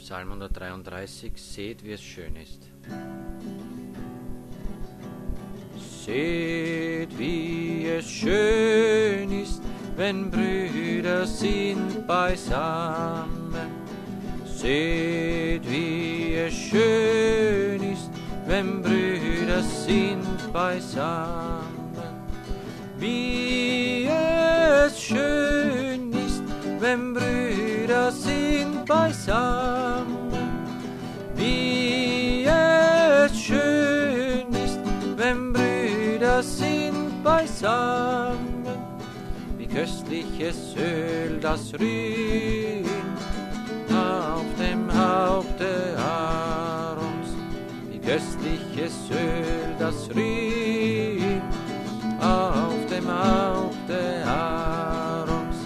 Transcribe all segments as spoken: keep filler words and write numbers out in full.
Psalm hundertdreiunddreißig, seht, wie es schön ist. Seht, wie es schön ist, wenn Brüder sind beisammen. Seht, wie es schön ist, wenn Brüder sind beisammen. Wie es schön ist, wenn Brüder sind beisammen. Wie es schön ist, wenn Brüder sind beisammen. Wie köstliches Öl, das rührt auf dem Haupte Aarons. Wie köstliches Öl, das rührt auf dem Haupte Aarons.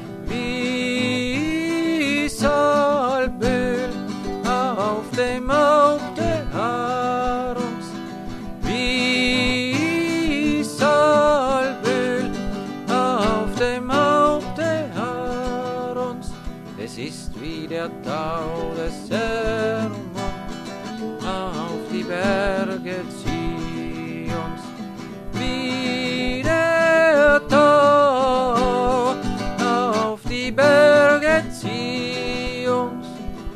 Wie Salböl auf dem Haupte Aarons. Wie Salböl auf dem Haupte Aarons. Es ist wie der Tau des Herrn auf die Berge Zions. Wie der Tau auf die Berge Zions.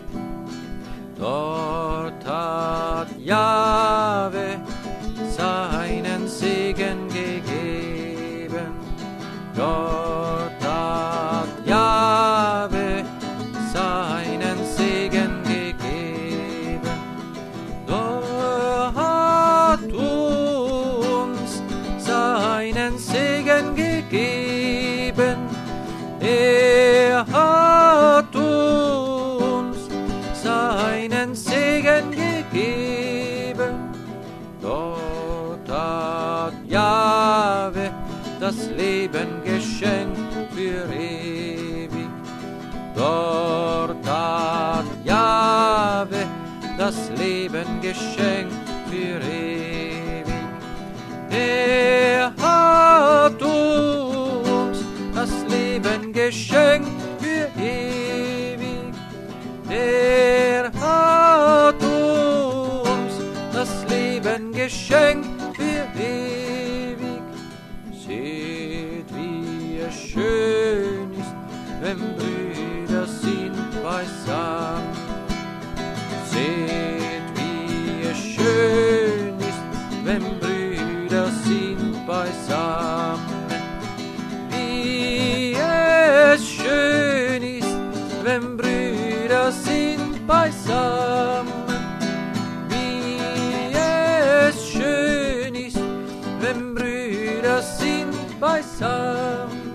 Dort hat Jahwe seinen Segen gegeben. Dort hat Jahwe seinen Segen gegeben. Dort hat uns seinen Segen gegeben. Er hat uns seinen Segen gegeben. Dort hat Jahwe das Leben geschenkt für ewig. Dort hat Jahwe das Leben geschenkt für ewig. Er hat uns das Leben geschenkt für ewig. Er hat uns das Leben geschenkt für ewig. Seht, wie es schön ist, wenn Brüder sind beisammen. Seht, wie es schön ist, wenn Brüder sind beisammen. Wie es schön ist, wenn Brüder sind beisammen. Wie es schön ist, wenn Brüder sind beisammen.